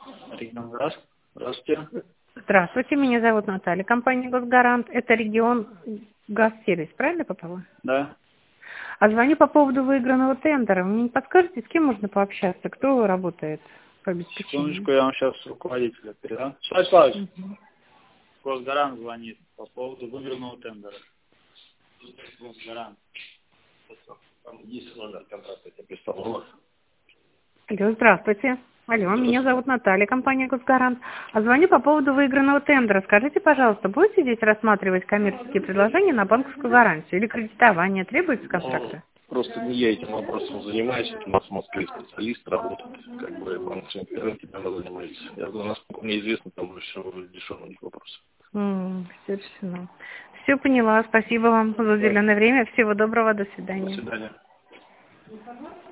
Регион. Здравствуйте. Здравствуйте, меня зовут Наталья, компания «Госгарант». Это регион Газсервис, правильно попала? Да. А звоню по поводу выигранного тендера. Вы мне не подскажете, с кем можно пообщаться? Кто работает по обеспечению? Секундочку, я вам сейчас руководителя передам. Слава Славович, Мгм. Госгарант звонит по поводу выигранного тендера. Госгарант. Есть номер контакта, я представил. Алло, здравствуйте. Алло, меня зовут Наталья, компания «Госгарант». А звоню по поводу выигранного тендера. Скажите, пожалуйста, будете здесь рассматривать коммерческие предложения на банковскую гарантию? Или кредитование требуется контракта? Просто не я этим вопросом занимаюсь, у нас в Москве специалист работает, как бы банковским рынком занимается. Я думаю, насколько мне известно, там уже все решено у них вопросы. Все решено. Все поняла. Спасибо вам за Да. уделенное время. Всего доброго. До До свидания. свидания.